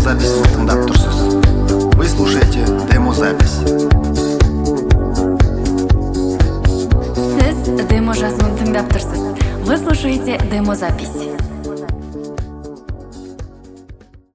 демозаписін тыңдап тұрсыз. Вы слушаете демозапись. Сіз демо жазуын тыңдап тұрсыз. Вы слушаете демозапись.